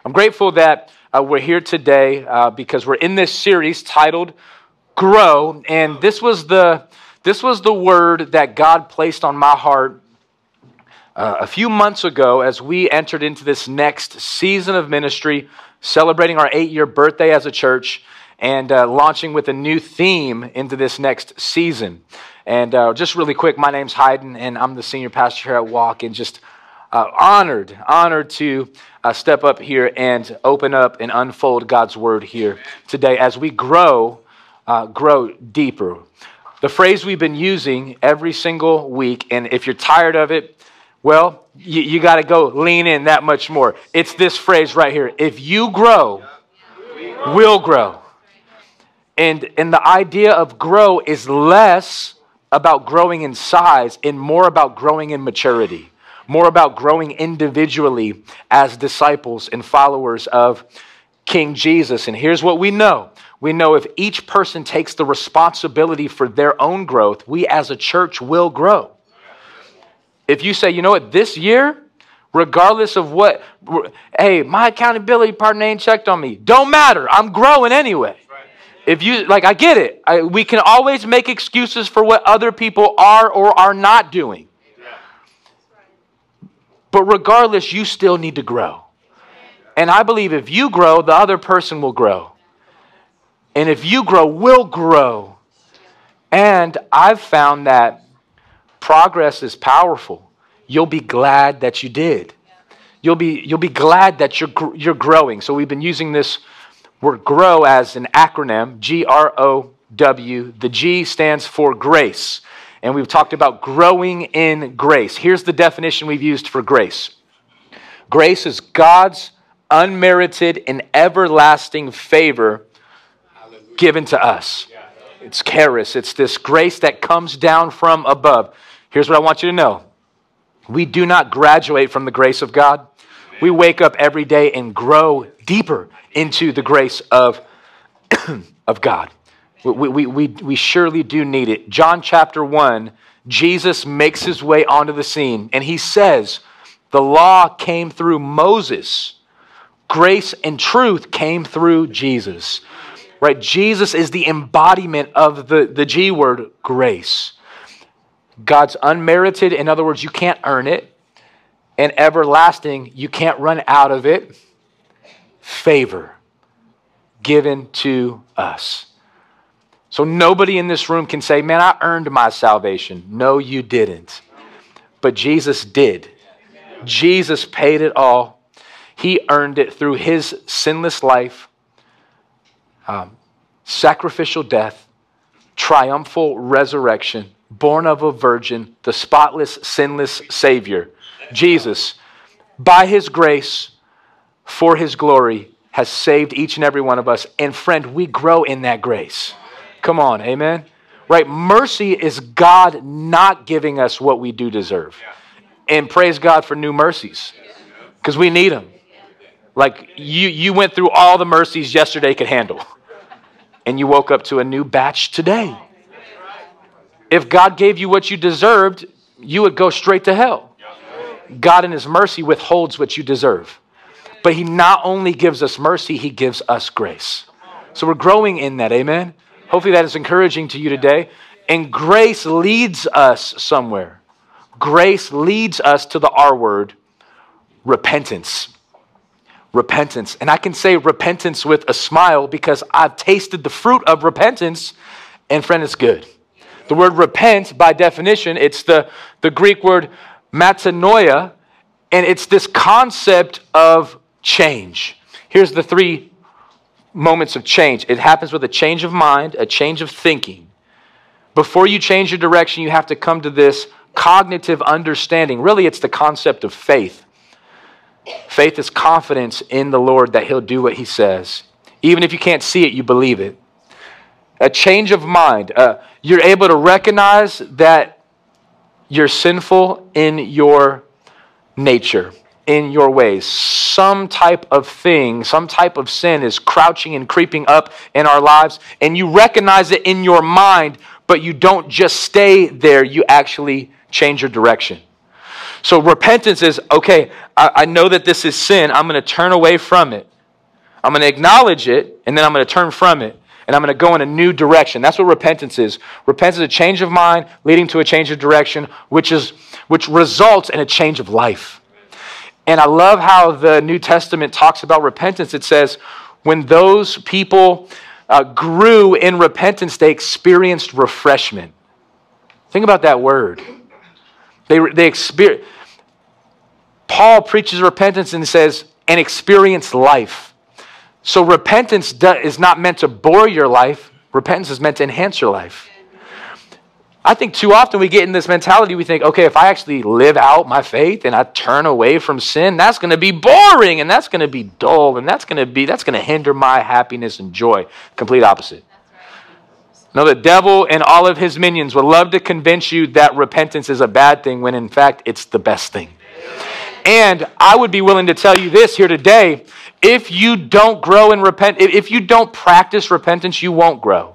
I'm grateful that we're here today because we're in this series titled Grow, and this was the word that God placed on my heart a few months ago as we entered into this next season of ministry, celebrating our 8-year birthday as a church, and launching with a new theme into this next season. And just really quick, my name's Hayden, and I'm the senior pastor here at Walk, and just honored to step up here and open up and unfold God's word here today as we grow deeper. The phrase we've been using every single week, and if you're tired of it, well, you got to go lean in that much more. It's this phrase right here. If you grow, we'll grow. And the idea of grow is less about growing in size and more about growing in maturity, more about growing individually as disciples and followers of King Jesus. And here's what we know. We know if each person takes the responsibility for their own growth, we as a church will grow. If you say, you know what, this year, regardless of what, hey, my accountability partner ain't checked on me. Don't matter. I'm growing anyway. If you, I get it. We can always make excuses for what other people are or are not doing. But regardless, you still need to grow. And I believe if you grow, the other person will grow. And if you grow, we'll grow. And I've found that progress is powerful. You'll be glad that you did. You'll be glad that you're growing. So we've been using this word grow as an acronym, G-R-O-W. The G stands for grace. And we've talked about growing in grace. Here's the definition we've used for grace. Grace is God's unmerited and everlasting favor given to us. It's charis. It's this grace that comes down from above. Here's what I want you to know. We do not graduate from the grace of God. We wake up every day and grow deeper into the grace of God. We surely do need it. John chapter 1, Jesus makes his way onto the scene, and he says, the law came through Moses. Grace and truth came through Jesus. Right? Jesus is the embodiment of the G word, grace. God's unmerited, in other words, you can't earn it. And everlasting, you can't run out of it. Favor given to us. So nobody in this room can say, man, I earned my salvation. No, you didn't. But Jesus did. Jesus paid it all. He earned it through his sinless life, sacrificial death, triumphal resurrection, born of a virgin, the spotless, sinless Savior. Jesus, by his grace, for his glory, has saved each and every one of us. And friend, we grow in that grace. Come on, amen? Right? Mercy is God not giving us what we do deserve. And praise God for new mercies, because we need them. Like you went through all the mercies yesterday could handle, and you woke up to a new batch today. If God gave you what you deserved, you would go straight to hell. God in his mercy withholds what you deserve. But he not only gives us mercy, he gives us grace. So we're growing in that, amen? Hopefully that is encouraging to you today. And grace leads us somewhere. Grace leads us to the R word, repentance. Repentance. And I can say repentance with a smile because I've tasted the fruit of repentance, and friend, it's good. The word repent, by definition, it's the Greek word metanoia, and it's this concept of change. Here's the 3 moments of change. It happens with a change of mind, a change of thinking. Before you change your direction, you have to come to this cognitive understanding. Really, it's the concept of faith. Faith is confidence in the Lord that he'll do what he says. Even if you can't see it, you believe it. A change of mind. You're able to recognize that you're sinful in your nature, in your ways. Some type of thing, some type of sin is crouching and creeping up in our lives, and you recognize it in your mind, but you don't just stay there. You actually change your direction. So repentance is, okay, I know that this is sin. I'm going to turn away from it. I'm going to acknowledge it, and then I'm going to turn from it. And I'm going to go in a new direction. That's what repentance is. Repentance is a change of mind leading to a change of direction, which results in a change of life. And I love how the New Testament talks about repentance. It says, when those people grew in repentance, they experienced refreshment. Think about that word. They experience. Paul preaches repentance and says, and experience life. So repentance is not meant to bore your life. Repentance is meant to enhance your life. I think too often we get in this mentality, we think, okay, if I actually live out my faith and I turn away from sin, that's going to be boring and that's going to be dull and that's going to hinder my happiness and joy. Complete opposite. No, the devil and all of his minions would love to convince you that repentance is a bad thing when in fact it's the best thing. And I would be willing to tell you this here today, if you don't grow in if you don't practice repentance, you won't grow.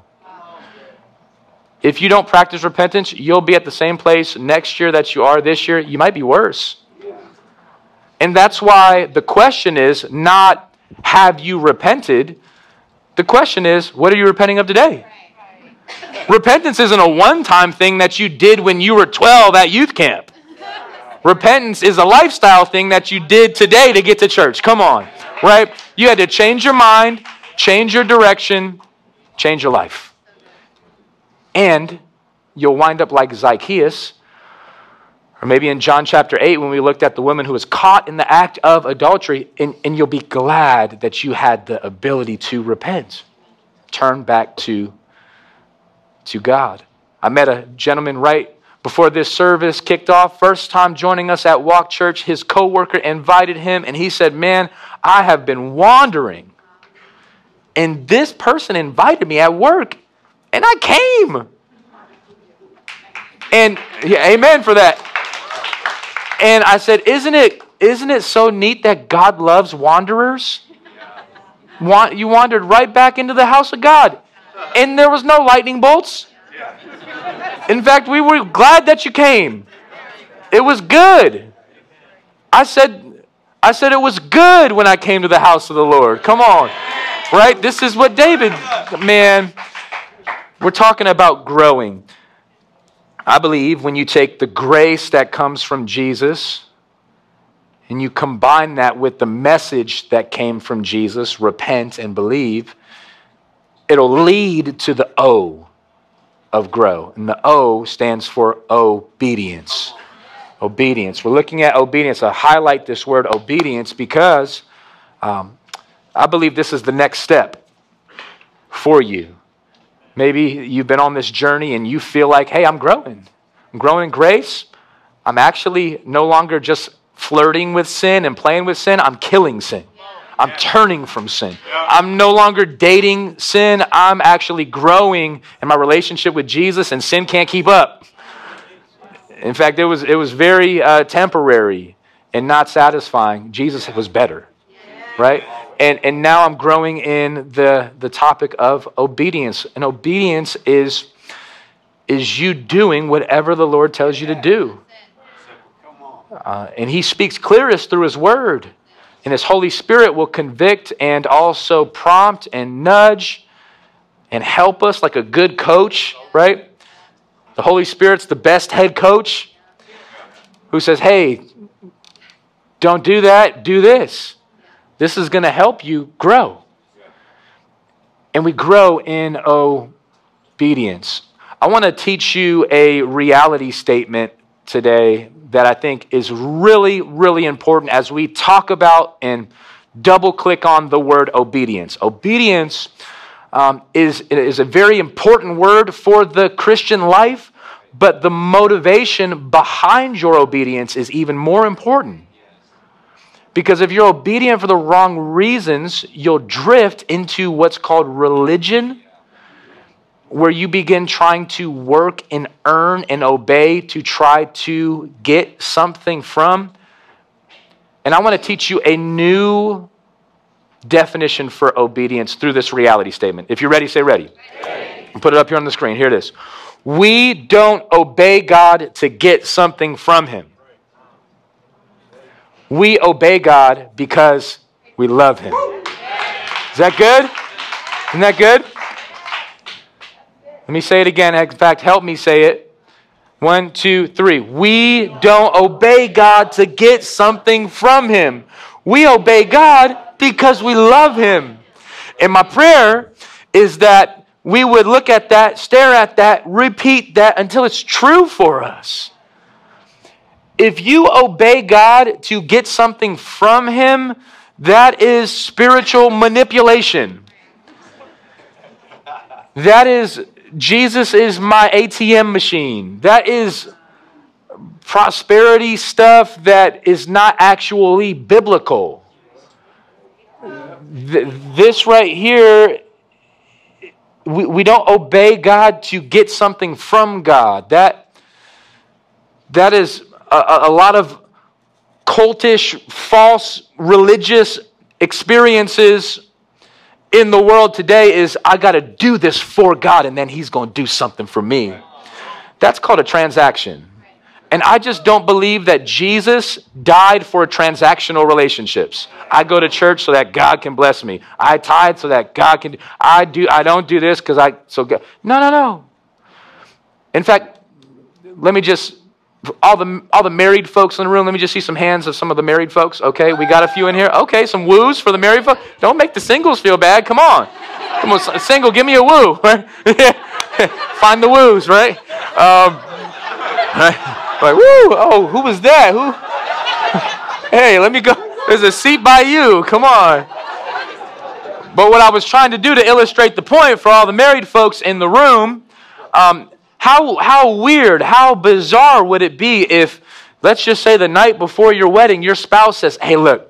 If you don't practice repentance, you'll be at the same place next year that you are this year. You might be worse. And that's why the question is not, have you repented? The question is, what are you repenting of today? Repentance isn't a one-time thing that you did when you were 12 at youth camp. Repentance is a lifestyle thing that you did today to get to church. Come on, right? You had to change your mind, change your direction, change your life. And you'll wind up like Zacchaeus, or maybe in John chapter 8 when we looked at the woman who was caught in the act of adultery, and you'll be glad that you had the ability to repent. Turn back to God. I met a gentleman right before this service kicked off, first time joining us at Walk Church. His coworker invited him, and he said, man, I have been wandering. And this person invited me at work, and I came. And yeah, amen for that. And I said, isn't it so neat that God loves wanderers? You wandered right back into the house of God. And there was no lightning bolts. In fact, we were glad that you came. It was good. I said it was good when I came to the house of the Lord. Come on. Right? This is what David, man, we're talking about growing. I believe when you take the grace that comes from Jesus and you combine that with the message that came from Jesus, repent and believe, it'll lead to the O of grow. And the O stands for obedience. Obedience. We're looking at obedience. I highlight this word obedience because I believe this is the next step for you. Maybe you've been on this journey and you feel like, hey, I'm growing. I'm growing in grace. I'm actually no longer just flirting with sin and playing with sin. I'm killing sin. I'm turning from sin. I'm no longer dating sin. I'm actually growing in my relationship with Jesus, and sin can't keep up. In fact, it was very temporary and not satisfying. Jesus was better, right? And now I'm growing in the topic of obedience. And obedience is you doing whatever the Lord tells you to do. And He speaks clearest through His Word. And His Holy Spirit will convict and also prompt and nudge and help us like a good coach, right? The Holy Spirit's the best head coach who says, hey, don't do that, do this. This is going to help you grow. And we grow in obedience. I want to teach you a reality statement today that I think is really, really important as we talk about and double click on the word obedience. Obedience is a very important word for the Christian life, but the motivation behind your obedience is even more important. Because if you're obedient for the wrong reasons, you'll drift into what's called religion, where you begin trying to work and earn and obey to try to get something from. And I want to teach you a new definition for obedience through this reality statement. If you're ready, say ready. Ready. Put it up here on the screen. Here it is. We don't obey God to get something from Him. We obey God because we love him. Is that good? Isn't that good? Let me say it again. In fact, help me say it. 1, 2, 3. We don't obey God to get something from him. We obey God because we love him. And my prayer is that we would look at that, stare at that, repeat that until it's true for us. If you obey God to get something from him, that is spiritual manipulation. That is, Jesus is my ATM machine. That is prosperity stuff that is not actually biblical. This right here, we don't obey God to get something from God. That is a lot of cultish, false, religious experiences in the world today is, I got to do this for God and then he's going to do something for me. That's called a transaction. And I just don't believe that Jesus died for transactional relationships. I go to church so that God can bless me. I tithe so that God can. I don't do this because God. No. In fact, let me just, all the married folks in the room, let me just see some hands of some of the married folks. Okay, we got a few in here. Okay, some woos for the married folks. Don't make the singles feel bad. Come on, single, give me a woo. Right? Find the woos, right? Right? Like, woo, oh, who was that? Who? Hey, let me go. There's a seat by you. Come on. But what I was trying to do to illustrate the point for all the married folks in the room, how weird, how bizarre would it be if, let's just say the night before your wedding, your spouse says, hey, look,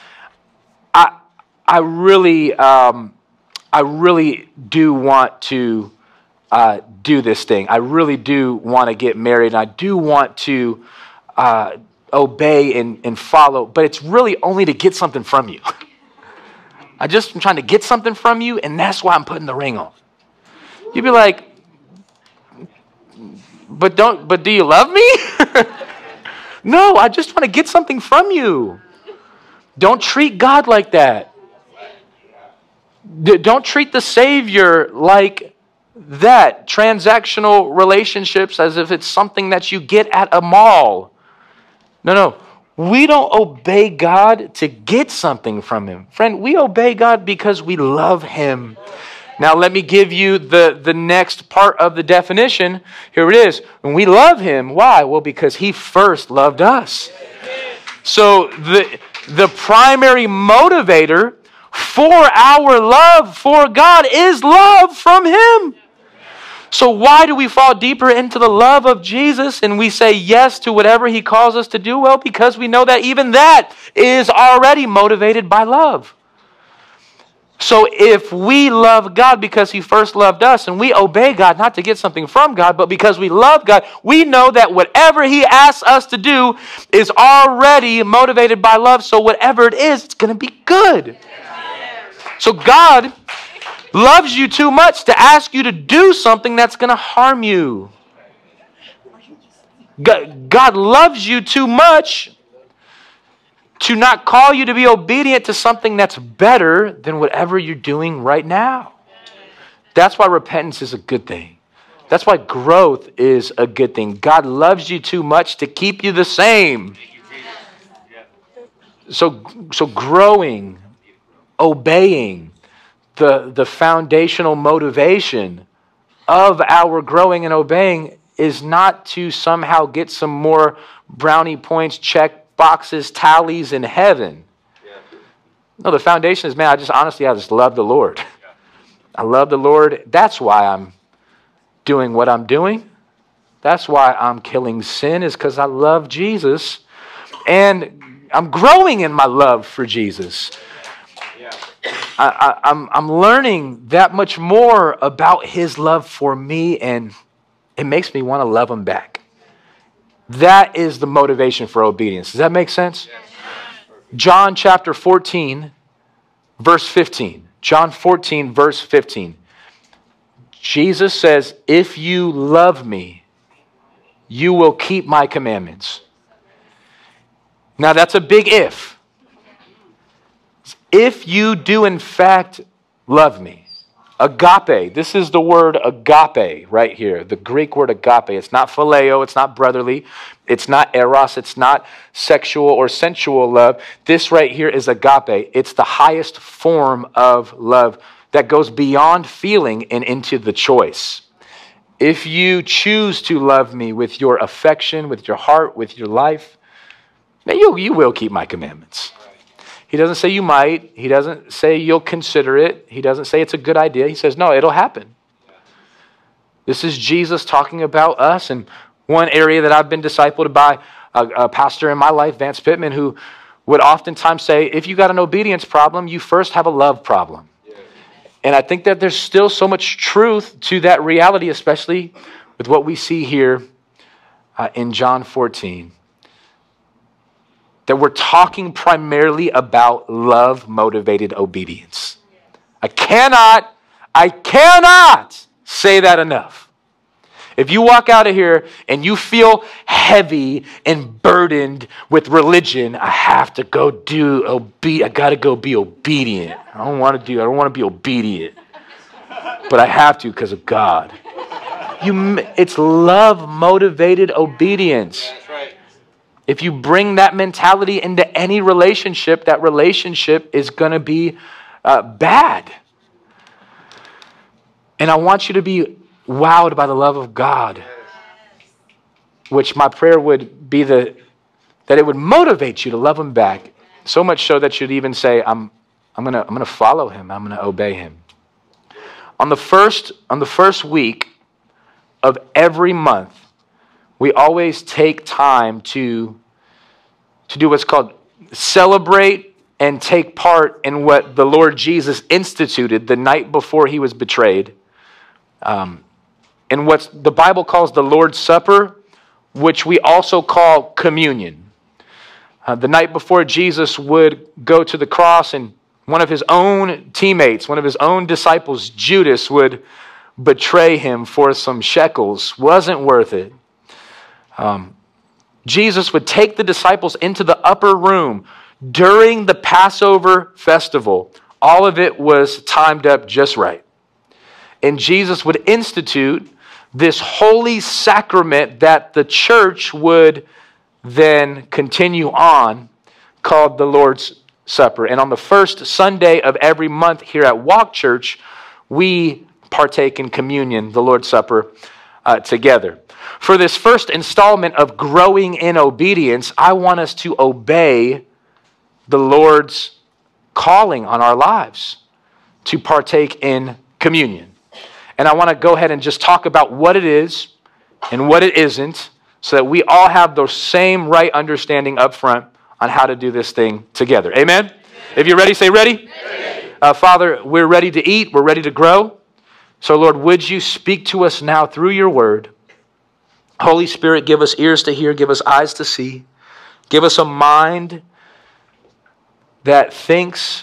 I really do want to do this thing. I really do want to get married, and I do want to obey and follow, but it's really only to get something from you. I'm trying to get something from you, and that's why I'm putting the ring on. You'd be like, but do you love me? No, I just want to get something from you. Don't treat God like that. Don't treat the Savior like that. Transactional relationships as if it's something that you get at a mall. No. We don't obey God to get something from him. Friend, we obey God because we love him. Now let me give you the next part of the definition. Here it is. When we love him, why? Well, because he first loved us. So the primary motivator for our love for God is love from him. So why do we fall deeper into the love of Jesus and we say yes to whatever he calls us to do? Well, because we know that even that is already motivated by love. So if we love God because he first loved us, and we obey God not to get something from God, but because we love God, we know that whatever he asks us to do is already motivated by love. So whatever it is, it's going to be good. So God loves you too much to ask you to do something that's going to harm you. God loves you too much to not call you to be obedient to something that's better than whatever you're doing right now. That's why repentance is a good thing. That's why growth is a good thing. God loves you too much to keep you the same. So growing, obeying, the foundational motivation of our growing and obeying is not to somehow get some more brownie points, check boxes, tallies in heaven. No, the foundation is, man, I just love the Lord. I love the Lord. That's why I'm doing what I'm doing. That's why I'm killing sin, is because I love Jesus. And I'm growing in my love for Jesus. I'm learning that much more about his love for me, and it makes me want to love him back. That is the motivation for obedience. Does that make sense? John chapter 14, verse 15. John 14, verse 15. Jesus says, if you love me, you will keep my commandments. Now that's a big if. If you do in fact love me. Agape. This is the word agape right here. The Greek word agape. It's not phileo. It's not brotherly. It's not eros. It's not sexual or sensual love. This right here is agape. It's the highest form of love that goes beyond feeling and into the choice. If you choose to love me with your affection, with your heart, with your life, then you will keep my commandments. He doesn't say you might. He doesn't say you'll consider it. He doesn't say it's a good idea. He says, no, it'll happen. This is Jesus talking about us. And one area that I've been discipled by a pastor in my life, Vance Pittman, who would oftentimes say, if you got an obedience problem, you first have a love problem. And I think that there's still so much truth to that reality, especially with what we see here in John 14. That we're talking primarily about love-motivated obedience. I cannot say that enough. If you walk out of here and you feel heavy and burdened with religion, I have to go I got to go be obedient. I don't want to be obedient. But I have to because of God. It's love-motivated obedience. That's right. If you bring that mentality into any relationship, that relationship is going to be bad. And I want you to be wowed by the love of God, which my prayer would be that it would motivate you to love him back, so much so that you'd even say, I'm going to follow him. I'm going to obey him. On the first week of every month, we always take time to do what's called celebrate and take part in what the Lord Jesus instituted the night before he was betrayed. And what the Bible calls the Lord's Supper, which we also call communion. The night before Jesus would go to the cross, and one of his own teammates, one of his own disciples, Judas, would betray him for some shekels. Wasn't worth it. Jesus would take the disciples into the upper room during the Passover festival. All of it was timed up just right. And Jesus would institute this holy sacrament that the church would then continue on, called the Lord's Supper. And on the first Sunday of every month here at Walk Church, we partake in communion, the Lord's Supper, together. For this first installment of growing in obedience, I want us to obey the Lord's calling on our lives to partake in communion. And I want to go ahead and just talk about what it is and what it isn't, so that we all have the same right understanding up front on how to do this thing together. Amen? Amen. If you're ready, say ready. Father, we're ready to eat. We're ready to grow. So, Lord, would you speak to us now through your word? Holy Spirit, give us ears to hear. Give us eyes to see. Give us a mind that thinks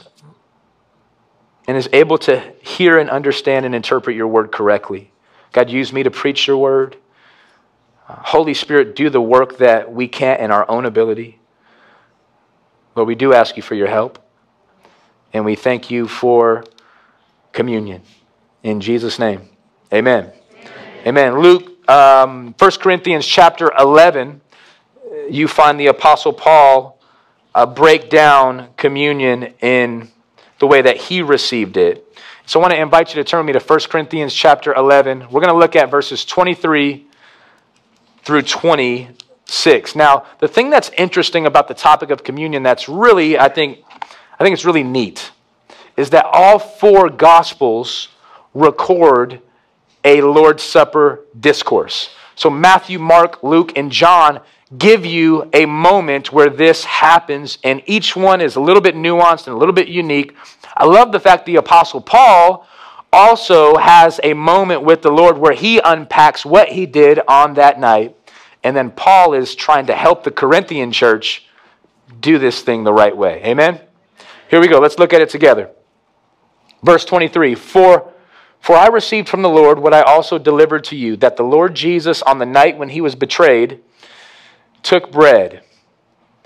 and is able to hear and understand and interpret your word correctly. God, use me to preach your word. Holy Spirit, do the work that we can't in our own ability. Lord, we do ask you for your help. And we thank you for communion. In Jesus' name, amen. Amen. Luke, 1 Corinthians chapter 11, you find the Apostle Paul break down communion in the way that he received it. So I want to invite you to turn with me to 1 Corinthians chapter 11. We're going to look at verses 23 through 26. Now, the thing that's interesting about the topic of communion that's really, I think it's really neat, is that all four Gospels record a Lord's Supper discourse. So Matthew, Mark, Luke, and John give you a moment where this happens, and each one is a little bit nuanced and a little bit unique. I love the fact the Apostle Paul also has a moment with the Lord where he unpacks what he did on that night, and then Paul is trying to help the Corinthian church do this thing the right way. Amen? Here we go. Let's look at it together. Verse 23, For I received from the Lord what I also delivered to you, that the Lord Jesus, on the night when he was betrayed, took bread.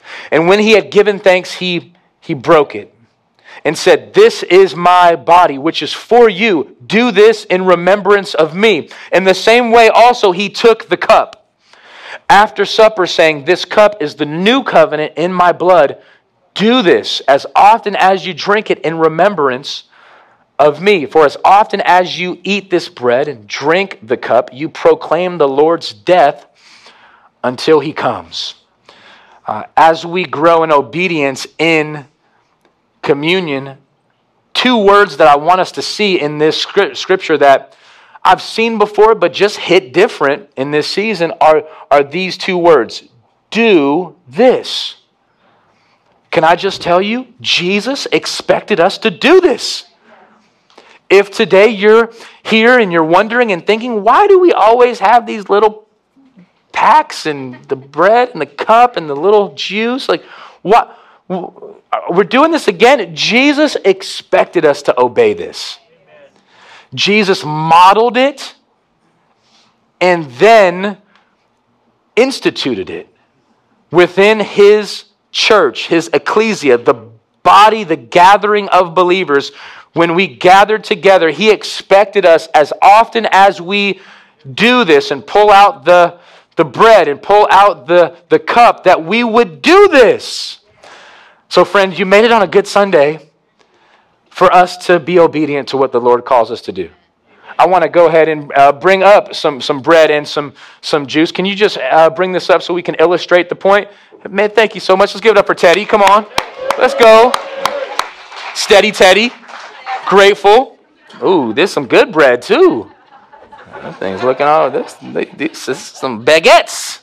And when he had given thanks, he broke it and said, "This is my body, which is for you. Do this in remembrance of me." In the same way also he took the cup after supper, saying, "This cup is the new covenant in my blood. Do this as often as you drink it in remembrance of me. For as often as you eat this bread and drink the cup, you proclaim the Lord's death until he comes." As we grow in obedience in communion, two words that I want us to see in this scripture that I've seen before but just hit different in this season are these two words: do this. Can I just tell you, Jesus expected us to do this. If today you're here and you're wondering and thinking, why do we always have these little packs and the bread and the cup and the little juice? Like, what? We're doing this again. Jesus expected us to obey this. Jesus modeled it and then instituted it within his church, his ecclesia, the body, the gathering of believers. When we gathered together, he expected us, as often as we do this and pull out the bread and pull out the cup, that we would do this. So friends, you made it on a good Sunday for us to be obedient to what the Lord calls us to do. I want to go ahead and bring up some bread and some juice. Can you just bring this up so we can illustrate the point? Man, thank you so much. Let's give it up for Teddy. Come on. Let's go. Steady Teddy. Grateful. Ooh, there's some good bread too. That thing's looking all this is some baguettes.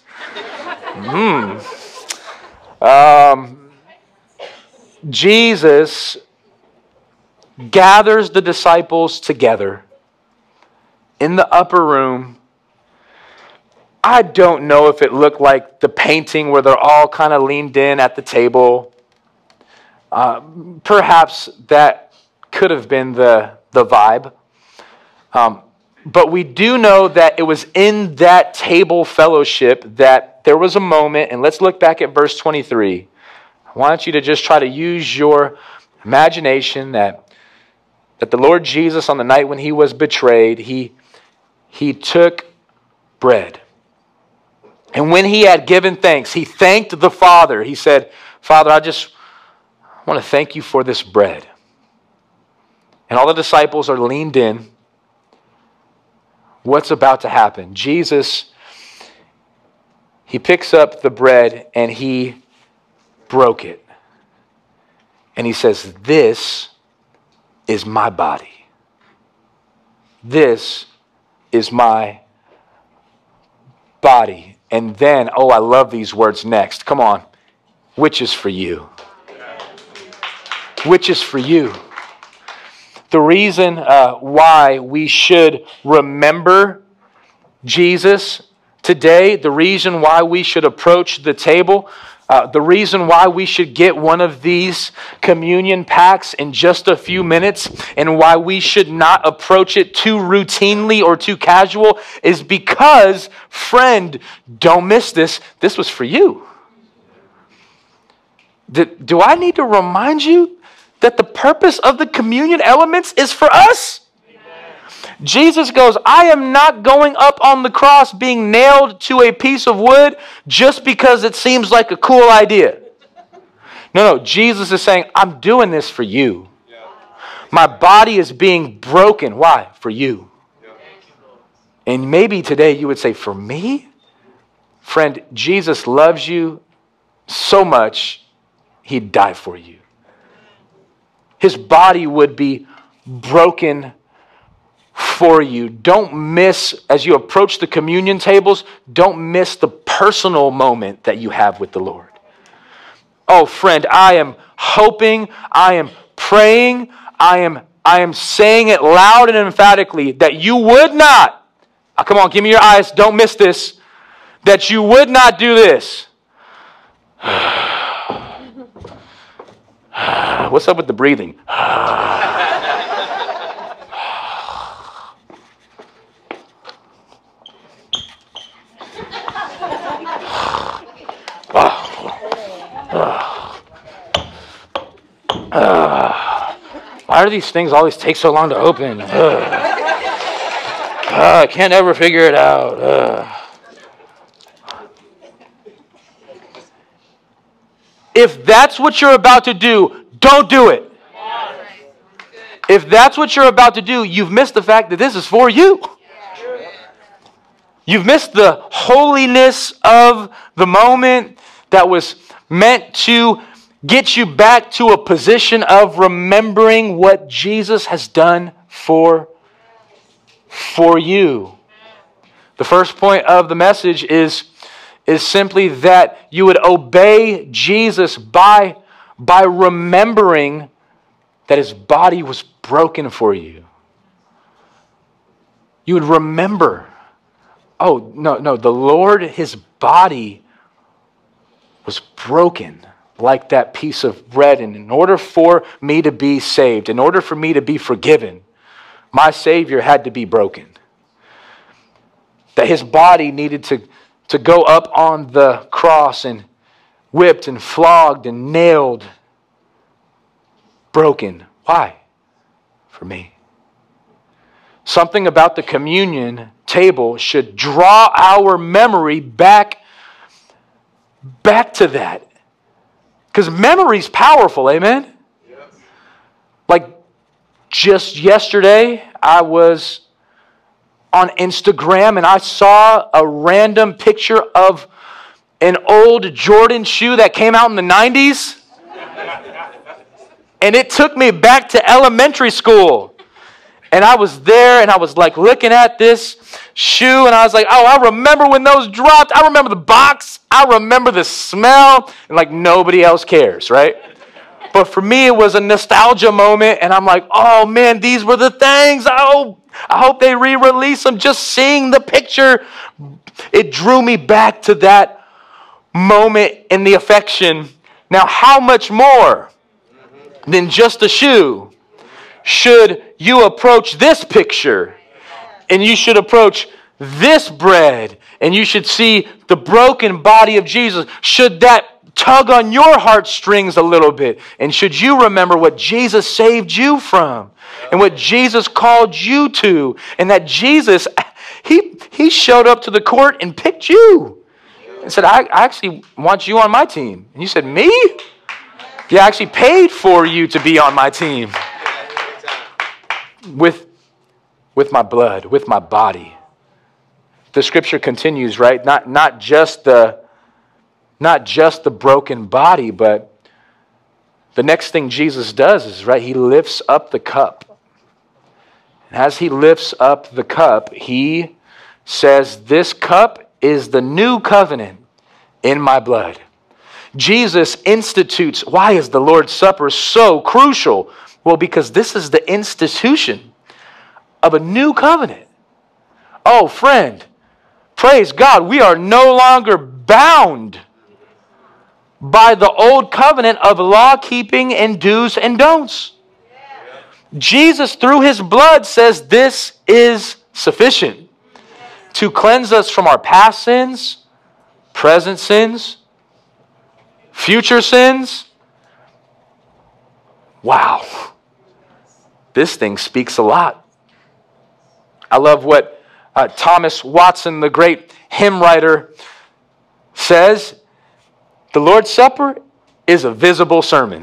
Jesus gathers the disciples together in the upper room. I don't know if it looked like the painting where they're all kind of leaned in at the table. Perhaps that could have been the vibe. But we do know that it was in that table fellowship that there was a moment, and let's look back at verse 23. I want you to just try to use your imagination that the Lord Jesus, on the night when he was betrayed, he took bread. And when he had given thanks, he thanked the Father. He said, "Father, I want to thank you for this bread." And all the disciples are leaned in. What's about to happen? Jesus, he picks up the bread and he broke it. And he says, "This is my body. This is my body." And then, oh, I love these words next. Come on. "Which is for you." Which is for you. The reason why we should remember Jesus today, the reason why we should approach the table, the reason why we should get one of these communion packs in just a few minutes, and why we should not approach it too routinely or too casual, is because, friend, don't miss this. This was for you. Do I need to remind you that the purpose of the communion elements is for us? Jesus goes, "I am not going up on the cross being nailed to a piece of wood just because it seems like a cool idea." No, Jesus is saying, "I'm doing this for you. My body is being broken." Why? For you. And maybe today you would say, "For me?" Friend, Jesus loves you so much, he'd die for you. His body would be broken for you. Don't miss, as you approach the communion tables, don't miss the personal moment that you have with the Lord. Oh, friend, I am hoping, I am praying, I am saying it loud and emphatically that you would not, come on, give me your eyes, don't miss this, that you would not do this. What's up with the breathing? Why do these things always take so long to open? I can't ever figure it out. If that's what you're about to do, don't do it. If that's what you're about to do, you've missed the fact that this is for you. You've missed the holiness of the moment that was meant to get you back to a position of remembering what Jesus has done for you. The first point of the message is simply that you would obey Jesus by remembering that his body was broken for you. You would remember, oh, no, the Lord, his body was broken like that piece of bread. And in order for me to be saved, in order for me to be forgiven, my Savior had to be broken. That his body needed to go up on the cross and whipped and flogged and nailed, broken. Why? For me. Something about the communion table should draw our memory back to that. Because memory's powerful, amen? Yes. Like just yesterday, I was on Instagram and I saw a random picture of an old Jordan shoe that came out in the 90s. And it took me back to elementary school. And I was there and I was like looking at this shoe and I was like, oh, I remember when those dropped. I remember the box. I remember the smell. And like nobody else cares, right? But for me, it was a nostalgia moment. And I'm like, oh man, these were the things. I hope they re-release them. Just seeing the picture, it drew me back to that moment in the affection. Now, how much more than just a shoe should you approach this picture? And you should approach this bread. And you should see the broken body of Jesus. Should that tug on your heartstrings a little bit? And should you remember what Jesus saved you from? And what Jesus called you to? And that Jesus, he showed up to the court and picked you. And said, I actually want you on my team. And you said, me? Yeah, I actually paid for you to be on my team. With my blood, with my body. The scripture continues, right? Not just the broken body, but the next thing Jesus does is, right, he lifts up the cup. And as he lifts up the cup, he says, this cup is the new covenant in my blood. Jesus institutes, why is the Lord's Supper so crucial? Well, because this is the institution of a new covenant. Oh, friend, praise God, we are no longer bound by the old covenant of law keeping and do's and don'ts. Jesus, through his blood, says this is sufficient to cleanse us from our past sins, present sins, future sins. Wow. This thing speaks a lot. I love what Thomas Watson, the great hymn writer, says. The Lord's Supper is a visible sermon.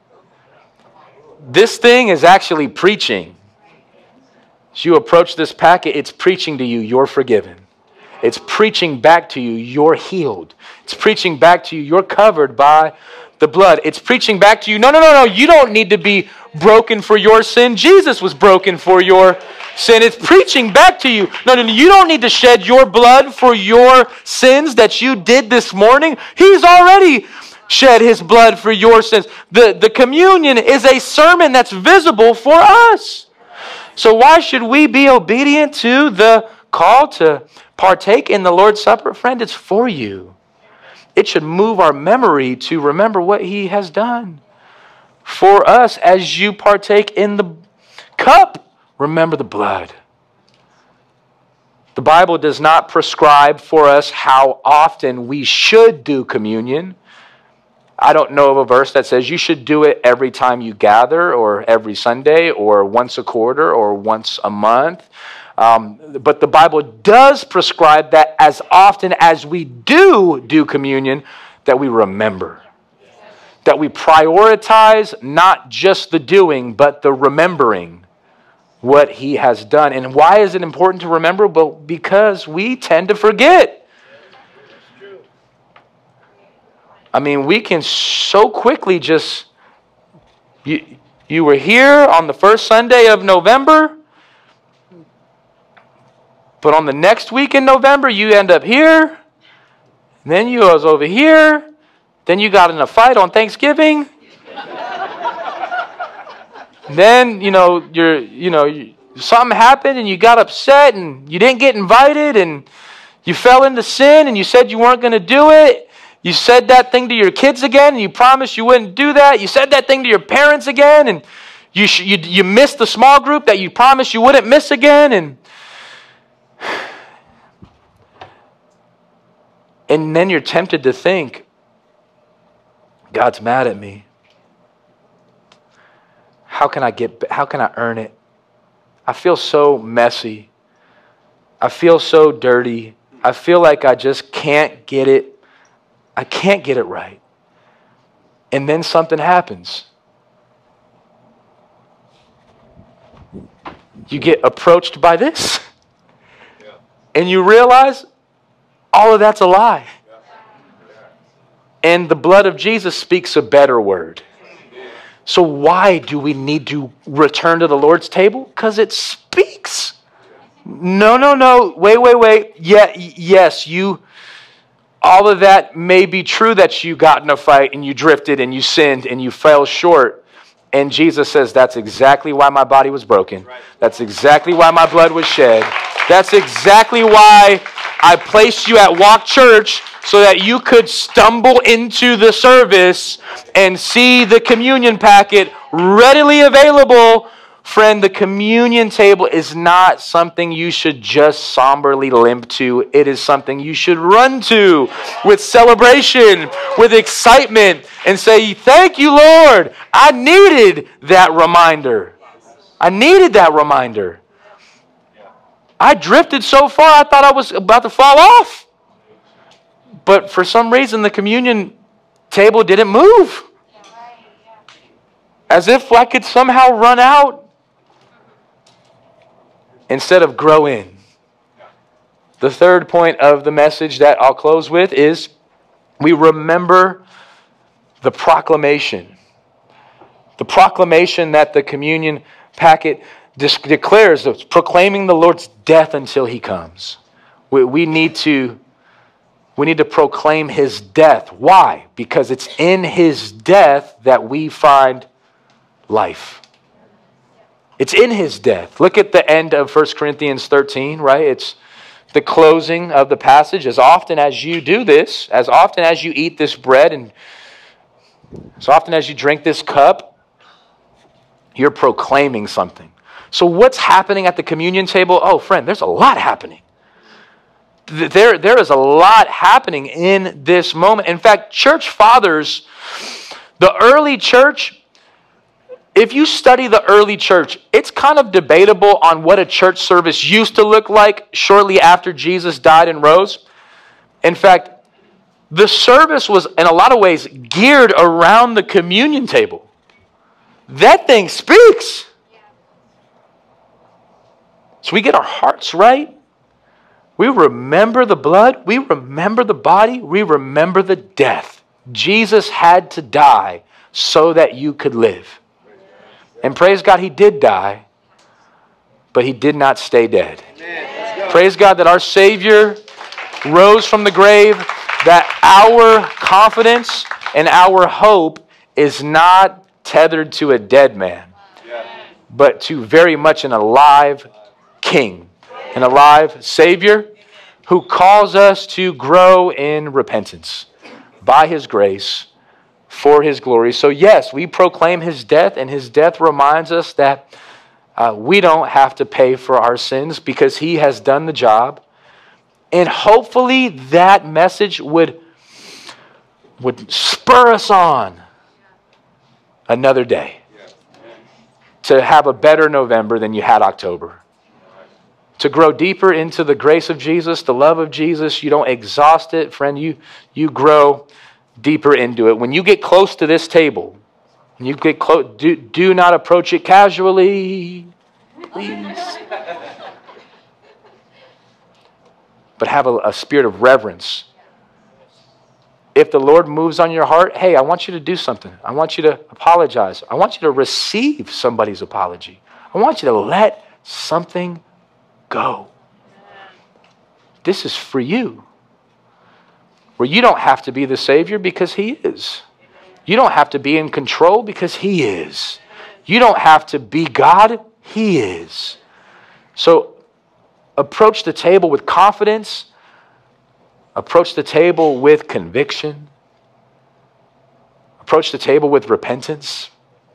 This thing is actually preaching. As you approach this packet, it's preaching to you, you're forgiven. It's preaching back to you, you're healed. It's preaching back to you, you're covered by the blood. It's preaching back to you, no, you don't need to be broken for your sin. Jesus was broken for your sin. It's preaching back to you, no, you don't need to shed your blood for your sins that you did this morning. He's already shed his blood for your sins. The communion is a sermon that's visible for us. So why should we be obedient to the call to partake in the Lord's Supper? Friend, it's for you. It should move our memory to remember what he has done for us. As you partake in the cup, remember the blood. The Bible does not prescribe for us how often we should do communion. I don't know of a verse that says you should do it every time you gather or every Sunday or once a quarter or once a month. But the Bible does prescribe that as often as we do communion, that we remember. That we prioritize not just the doing, but the remembering what he has done. And why is it important to remember? Well, because we tend to forget. I mean, we can so quickly just... You were here on the first Sunday of November, but on the next week in November, you end up here. Then you was over here. Then you got in a fight on Thanksgiving. Then, something happened and you got upset and you didn't get invited and you fell into sin and you said you weren't going to do it. You said that thing to your kids again and you promised you wouldn't do that. You said that thing to your parents again and you missed the small group that you promised you wouldn't miss again. And then you're tempted to think, God's mad at me. How can I earn it? I feel so messy. I feel so dirty. I feel like I just can't get it. I can't get it right. And then something happens. You get approached by this. And you realize all of that's a lie. And the blood of Jesus speaks a better word. So why do we need to return to the Lord's table? Because it speaks. No. Wait. Yeah, yes, all of that may be true that you got in a fight and you drifted and you sinned and you fell short. And Jesus says, that's exactly why my body was broken. That's exactly why my blood was shed. That's exactly why I placed you at Walk Church, so that you could stumble into the service and see the communion packet readily available. Friend, the communion table is not something you should just somberly limp to. It is something you should run to with celebration, with excitement, and say, thank you, Lord. I needed that reminder. I needed that reminder. I drifted so far, I thought I was about to fall off. But for some reason, the communion table didn't move. As if I could somehow run out instead of grow in. The third point of the message that I'll close with is we remember the proclamation. The proclamation that the communion packet declares, of proclaiming the Lord's death until he comes. We need to proclaim his death. Why? Because it's in his death that we find life. It's in his death. Look at the end of 1 Corinthians 13, right? It's the closing of the passage. As often as you do this, as often as you eat this bread, and as often as you drink this cup, you're proclaiming something. So what's happening at the communion table? Oh, friend, there's a lot happening. There is a lot happening in this moment. In fact, church fathers, the early church, if you study the early church, it's kind of debatable on what a church service used to look like shortly after Jesus died and rose. In fact, the service was in a lot of ways geared around the communion table. That thing speaks. So we get our hearts right. We remember the blood. We remember the body. We remember the death. Jesus had to die so that you could live. And praise God, he did die, but he did not stay dead. Praise God that our Savior rose from the grave, that our confidence and our hope is not tethered to a dead man, but to very much an alive King, an alive Savior who calls us to grow in repentance by his grace for his glory. So yes, we proclaim his death, and his death reminds us that we don't have to pay for our sins because he has done the job. And hopefully that message would would spur us on another day to have a better November than you had October. To grow deeper into the grace of Jesus, the love of Jesus. You don't exhaust it, friend. You grow deeper into it. When you get close to this table, when you get close, do not approach it casually, please. But have a spirit of reverence. If the Lord moves on your heart, hey, I want you to do something. I want you to apologize. I want you to receive somebody's apology. I want you to let something go. This is for you. Where you don't have to be the Savior because He is. You don't have to be in control because He is. You don't have to be God. He is. So approach the table with confidence. Approach the table with conviction. Approach the table with repentance.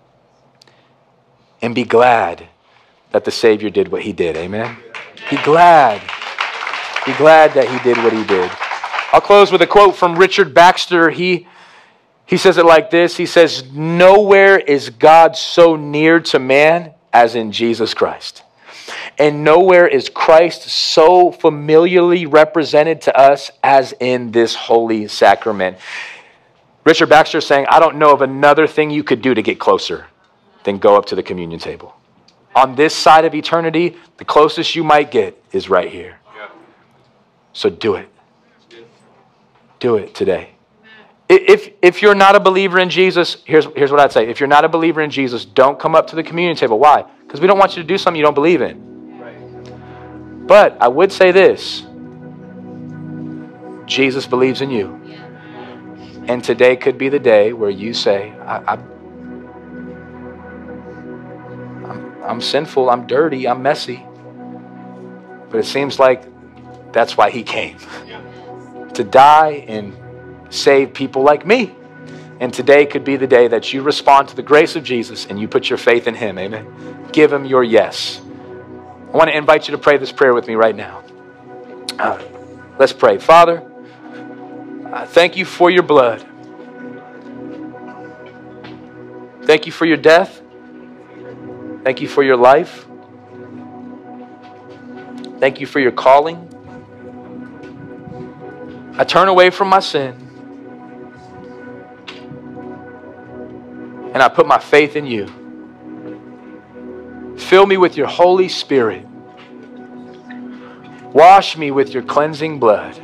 And be glad that the Savior did what He did. Amen? Be glad. Be glad that He did what He did. I'll close with a quote from Richard Baxter. He says it like this. He says, "Nowhere is God so near to man as in Jesus Christ. And nowhere is Christ so familiarly represented to us as in this holy sacrament." Richard Baxter is saying, I don't know of another thing you could do to get closer than go up to the communion table. On this side of eternity, the closest you might get is right here. So do it. Do it today. If you're not a believer in Jesus, here's what I'd say. If you're not a believer in Jesus, don't come up to the communion table. Why? Because we don't want you to do something you don't believe in. But I would say this. Jesus believes in you. And today could be the day where you say, I'm sinful, I'm dirty, I'm messy. But it seems like that's why He came. To die and save people like me. And today could be the day that you respond to the grace of Jesus and you put your faith in Him. Amen. Give Him your yes. I want to invite you to pray this prayer with me right now. Let's pray. Father, thank you for your blood. Thank you for your death. Thank you for your life. Thank you for your calling. I turn away from my sin. And I put my faith in you. Fill me with your Holy Spirit. Wash me with your cleansing blood.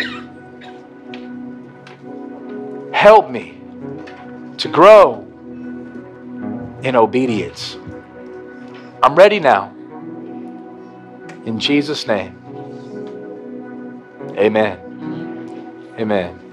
Help me to grow in obedience. I'm ready now. In Jesus' name. Amen. Amen.